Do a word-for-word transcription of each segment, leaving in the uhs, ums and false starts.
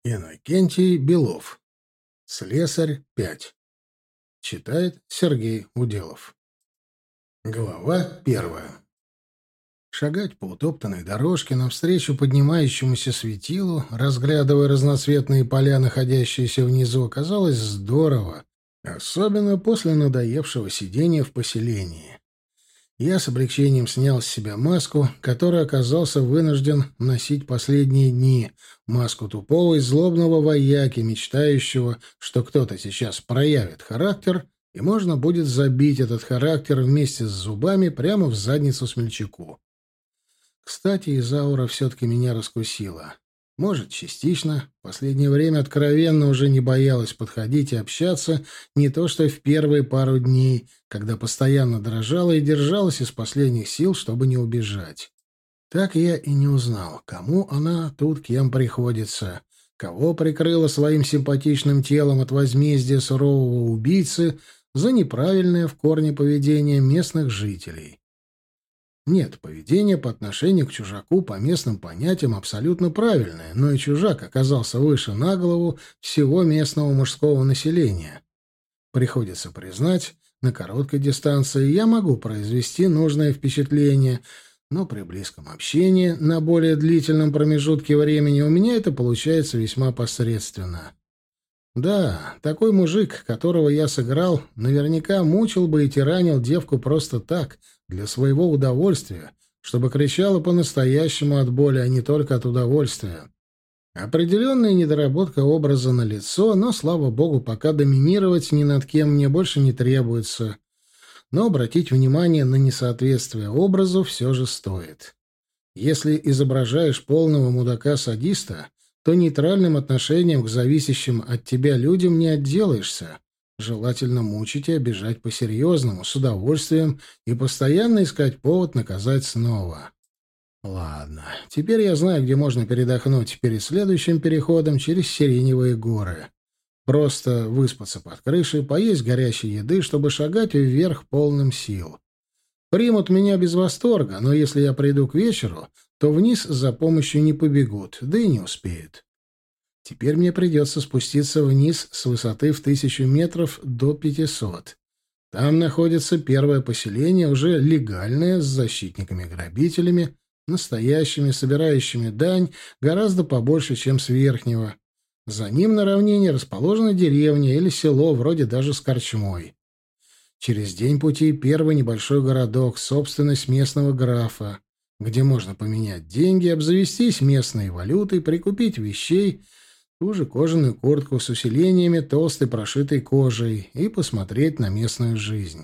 Иннокентий Белов. Слесарь пять. Читает Сергей Уделов. Глава первая. Шагать по утоптанной дорожке навстречу поднимающемуся светилу, разглядывая разноцветные поля, находящиеся внизу, оказалось здорово, особенно после надоевшего сидения в поселении. Я с облегчением снял с себя маску, которую оказался вынужден носить последние дни, маску тупого и злобного вояки, мечтающего, что кто-то сейчас проявит характер, и можно будет забить этот характер вместе с зубами прямо в задницу смельчаку. Кстати, Изаура все-таки меня раскусила. Может, частично. В последнее время откровенно уже не боялась подходить и общаться, не то что в первые пару дней, когда постоянно дрожала и держалась из последних сил, чтобы не убежать. Так я и не узнал, кому она тут кем приходится, кого прикрыла своим симпатичным телом от возмездия сурового убийцы за неправильное в корне поведение местных жителей. Нет, поведение по отношению к чужаку по местным понятиям абсолютно правильное, но и чужак оказался выше на голову всего местного мужского населения. Приходится признать, на короткой дистанции я могу произвести нужное впечатление, но при близком общении на более длительном промежутке времени у меня это получается весьма посредственно. Да, такой мужик, которого я сыграл, наверняка мучил бы и тиранил девку просто так, для своего удовольствия, чтобы кричала по-настоящему от боли, а не только от удовольствия. Определенная недоработка образа налицо, но, слава богу, пока доминировать ни над кем мне больше не требуется. Но обратить внимание на несоответствие образу все же стоит. Если изображаешь полного мудака-садиста, то нейтральным отношением к зависящим от тебя людям не отделаешься. Желательно мучить и обижать по-серьезному, с удовольствием, и постоянно искать повод наказать снова. Ладно, теперь я знаю, где можно передохнуть перед следующим переходом через Сиреневые горы. Просто выспаться под крышей, поесть горячей еды, чтобы шагать вверх полным сил. Примут меня без восторга, но если я приду к вечеру, то вниз за помощью не побегут, да и не успеют. Теперь мне придется спуститься вниз с высоты в тысячу метров до пятисот. Там находится первое поселение, уже легальное, с защитниками-грабителями, настоящими, собирающими дань, гораздо побольше, чем с верхнего. За ним на равнине расположена деревня или село, вроде даже с корчмой. Через день пути первый небольшой городок, собственность местного графа, где можно поменять деньги, обзавестись местной валютой, прикупить вещей, ту же кожаную куртку с усилениями толстой прошитой кожей и посмотреть на местную жизнь.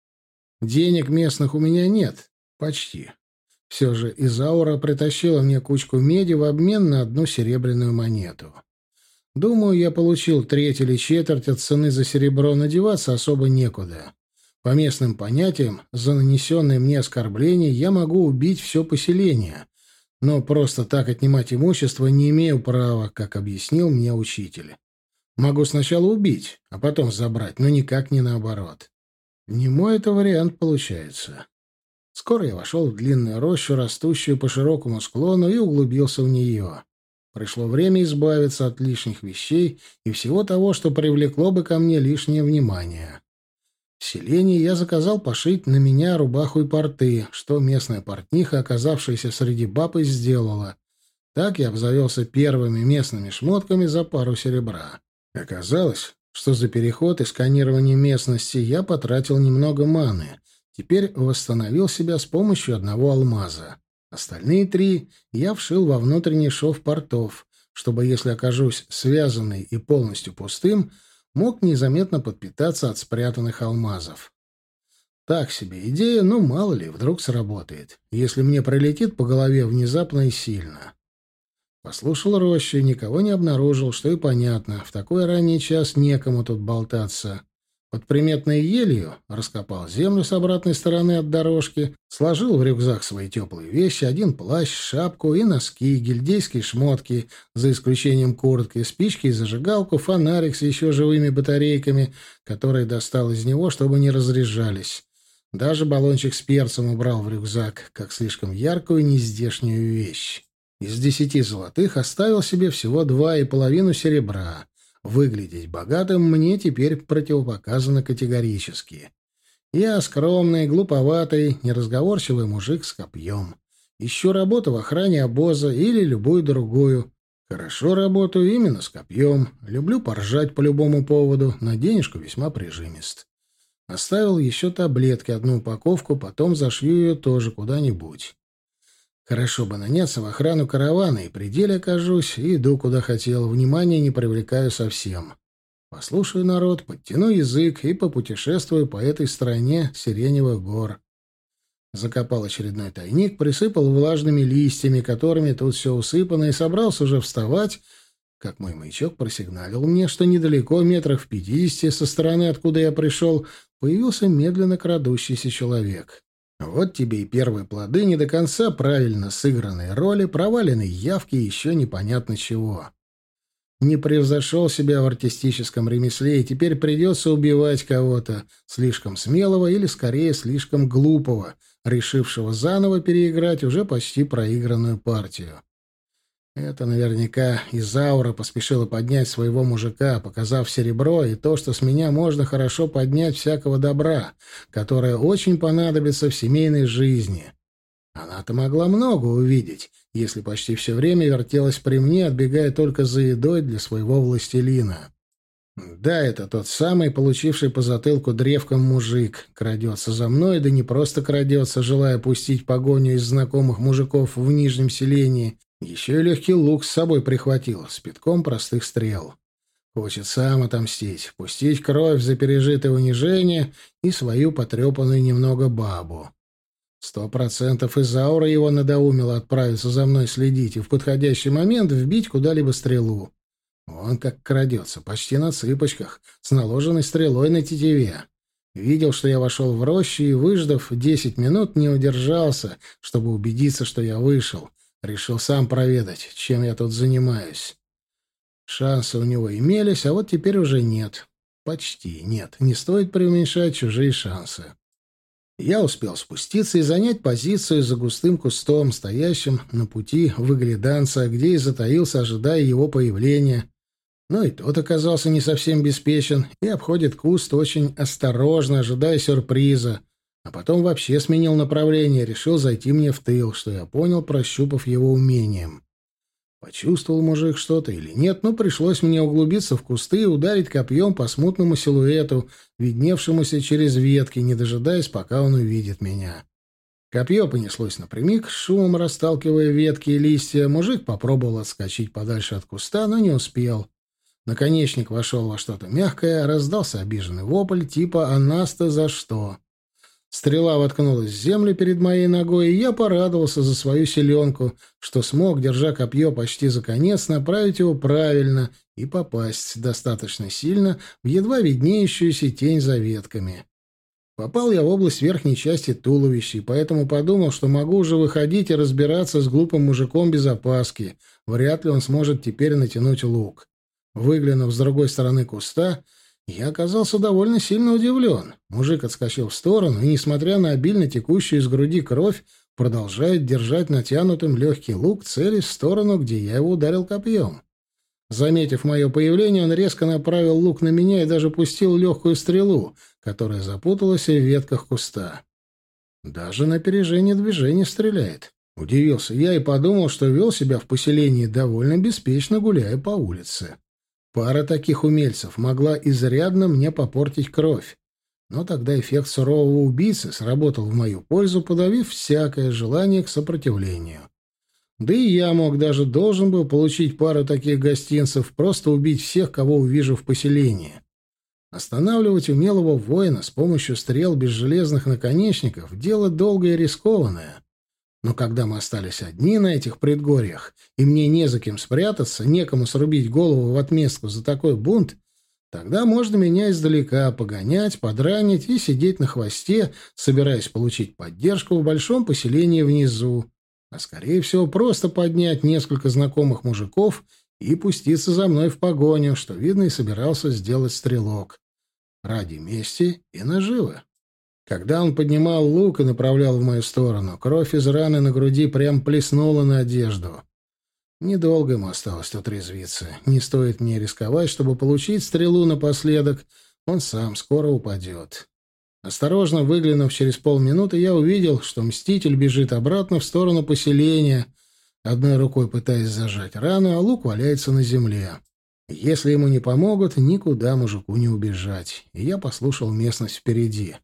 Денег местных у меня нет. Почти. Все же Изаура притащила мне кучку меди в обмен на одну серебряную монету. Думаю, я получил треть или четверть от цены за серебро, надеваться особо некуда. По местным понятиям, за нанесенное мне оскорбление я могу убить все поселение, но просто так отнимать имущество не имею права, как объяснил мне учитель. Могу сначала убить, а потом забрать, но никак не наоборот. Не мой это вариант получается. Скоро я вошел в длинную рощу, растущую по широкому склону, и углубился в нее. Пришло время избавиться от лишних вещей и всего того, что привлекло бы ко мне лишнее внимание. В селении я заказал пошить на меня рубаху и порты, что местная портниха, оказавшаяся среди баб, и сделала. Так я обзавелся первыми местными шмотками за пару серебра. Оказалось, что за переход и сканирование местности я потратил немного маны. Теперь восстановил себя с помощью одного алмаза. Остальные три я вшил во внутренний шов портов, чтобы, если окажусь связанный и полностью пустым, мог незаметно подпитаться от спрятанных алмазов. Так себе идея, но мало ли, вдруг сработает, если мне прилетит по голове внезапно и сильно. Послушал рощу и никого не обнаружил, что и понятно, в такой ранний час некому тут болтаться. Под приметной елью раскопал землю с обратной стороны от дорожки, сложил в рюкзак свои теплые вещи, один плащ, шапку и носки, гильдейские шмотки, за исключением куртки, спички и зажигалку, фонарик с еще живыми батарейками, которые достал из него, чтобы не разряжались. Даже баллончик с перцем убрал в рюкзак, как слишком яркую нездешнюю вещь. Из десяти золотых оставил себе всего два и половину серебра. Выглядеть богатым мне теперь противопоказано категорически. Я скромный, глуповатый, неразговорчивый мужик с копьем. Ищу работу в охране обоза или любую другую. Хорошо работаю именно с копьем. Люблю поржать по любому поводу, на денежку весьма прижимист. Оставил еще таблетки, одну упаковку, потом зашью ее тоже куда-нибудь. Хорошо бы наняться в охрану каравана, и при деле окажусь, и иду куда хотел, внимания не привлекаю совсем. Послушаю народ, подтяну язык и попутешествую по этой стране сиреневых гор. Закопал очередной тайник, присыпал влажными листьями, которыми тут все усыпано, и собрался уже вставать, как мой маячок просигналил мне, что недалеко, метрах в пятидесяти, со стороны, откуда я пришел, появился медленно крадущийся человек. Вот тебе и первые плоды не до конца правильно сыгранной роли, проваленной явки и еще непонятно чего. Не превзошел себя в артистическом ремесле, и теперь придется убивать кого-то, слишком смелого или, скорее, слишком глупого, решившего заново переиграть уже почти проигранную партию. Это наверняка Изаура поспешила поднять своего мужика, показав серебро и то, что с меня можно хорошо поднять всякого добра, которое очень понадобится в семейной жизни. Она-то могла много увидеть, если почти все время вертелась при мне, отбегая только за едой для своего властелина. Да, это тот самый, получивший по затылку древком мужик, крадется за мной, да не просто крадется, желая пустить погоню из знакомых мужиков в нижнем селении, еще и легкий лук с собой прихватил, с пятком простых стрел. Хочет сам отомстить, пустить кровь за пережитое унижение и свою потрепанную немного бабу. Сто процентов Изаура его надоумила отправиться за мной следить и в подходящий момент вбить куда-либо стрелу. Он как крадется, почти на цыпочках, с наложенной стрелой на тетиве. Видел, что я вошел в рощу и, выждав десять минут, не удержался, чтобы убедиться, что я вышел. Решил сам проведать, чем я тут занимаюсь. Шансы у него имелись, а вот теперь уже нет. Почти нет. Не стоит преуменьшать чужие шансы. Я успел спуститься и занять позицию за густым кустом, стоящим на пути выгляданца, где и затаился, ожидая его появления. Но и тот оказался не совсем беспечен и обходит куст очень осторожно, ожидая сюрприза. А потом вообще сменил направление, решил зайти мне в тыл, что я понял, прощупав его умением. Почувствовал мужик что-то или нет, но пришлось мне углубиться в кусты и ударить копьем по смутному силуэту, видневшемуся через ветки, не дожидаясь, пока он увидит меня. Копье понеслось напрямик, шумом расталкивая ветки и листья. Мужик попробовал отскочить подальше от куста, но не успел. Наконечник вошел во что-то мягкое, раздался обиженный вопль, типа «А нас-то за что?». Стрела воткнулась в землю перед моей ногой, и я порадовался за свою селенку, что смог, держа копье почти за конец, направить его правильно и попасть достаточно сильно в едва виднеющуюся тень за ветками. Попал я в область верхней части туловища, и поэтому подумал, что могу уже выходить и разбираться с глупым мужиком без опаски. Вряд ли он сможет теперь натянуть лук. Выглянув с другой стороны куста, я оказался довольно сильно удивлен. Мужик отскочил в сторону и, несмотря на обильно текущую из груди кровь, продолжает держать натянутым легкий лук, целясь в сторону, где я его ударил копьем. Заметив мое появление, он резко направил лук на меня и даже пустил легкую стрелу, которая запуталась в ветках куста. Даже на опережение движения стреляет. Удивился я и подумал, что вел себя в поселении довольно беспечно, гуляя по улице. Пара таких умельцев могла изрядно мне попортить кровь. Но тогда эффект сурового убийцы сработал в мою пользу, подавив всякое желание к сопротивлению. Да и я мог, даже должен был получить пару таких гостинцев, просто убить всех, кого увижу в поселении. Останавливать умелого воина с помощью стрел без железных наконечников — дело долгое и рискованное. Но когда мы остались одни на этих предгорьях, и мне не за кем спрятаться, некому срубить голову в отместку за такой бунт, тогда можно меня издалека погонять, подранить и сидеть на хвосте, собираясь получить поддержку в большом поселении внизу, а, скорее всего, просто поднять несколько знакомых мужиков и пуститься за мной в погоню, что, видно, и собирался сделать стрелок. Ради мести и наживы. Когда он поднимал лук и направлял в мою сторону, кровь из раны на груди прям плеснула на одежду. Недолго ему осталось тут резвиться. Не стоит мне рисковать, чтобы получить стрелу напоследок. Он сам скоро упадет. Осторожно выглянув через полминуты, я увидел, что Мститель бежит обратно в сторону поселения, одной рукой пытаясь зажать рану, а лук валяется на земле. Если ему не помогут, никуда мужику не убежать. И я послушал местность впереди.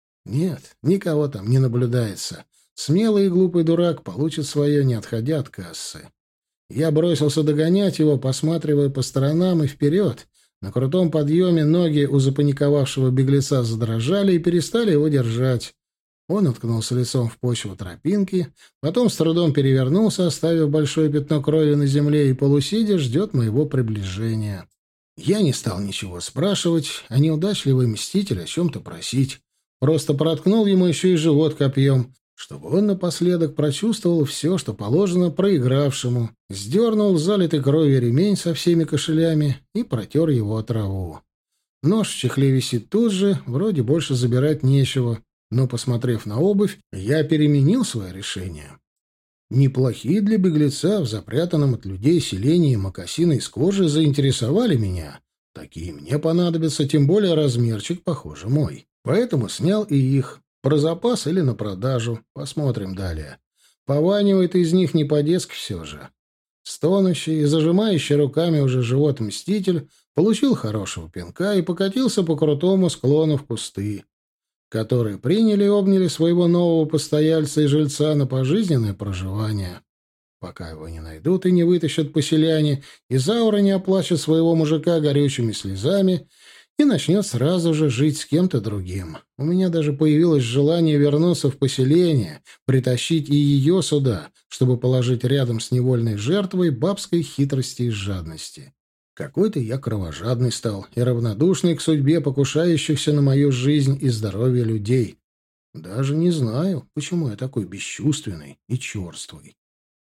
Нет, никого там не наблюдается. Смелый и глупый дурак получит свое, не отходя от кассы. Я бросился догонять его, посматривая по сторонам и вперед. На крутом подъеме ноги у запаниковавшего беглеца задрожали и перестали его держать. Он уткнулся лицом в почву тропинки, потом с трудом перевернулся, оставив большое пятно крови на земле, и полусидя ждет моего приближения. Я не стал ничего спрашивать, а неудачливый мститель о чем-то просить. Просто проткнул ему еще и живот копьем, чтобы он напоследок прочувствовал все, что положено проигравшему, сдернул залитый кровью ремень со всеми кошелями и протер его о траву. Нож в чехле висит тут же, вроде больше забирать нечего, но, посмотрев на обувь, я переменил свое решение. Неплохие для беглеца в запрятанном от людей селении мокасины из кожи заинтересовали меня. Такие мне понадобятся, тем более размерчик, похоже, мой. Поэтому снял и их. Про запас или на продажу. Посмотрим далее. Пованивает из них не по-детски все же. Стонущий и зажимающий руками уже живот мститель получил хорошего пинка и покатился по крутому склону в кусты, которые приняли и обняли своего нового постояльца и жильца на пожизненное проживание. Пока его не найдут и не вытащат поселяне, Изаура не оплачет своего мужика горючими слезами и начнет сразу же жить с кем-то другим. У меня даже появилось желание вернуться в поселение, притащить и ее сюда, чтобы положить рядом с невольной жертвой бабской хитрости и жадности. Какой-то я кровожадный стал и равнодушный к судьбе покушающихся на мою жизнь и здоровье людей. Даже не знаю, почему я такой бесчувственный и черствый.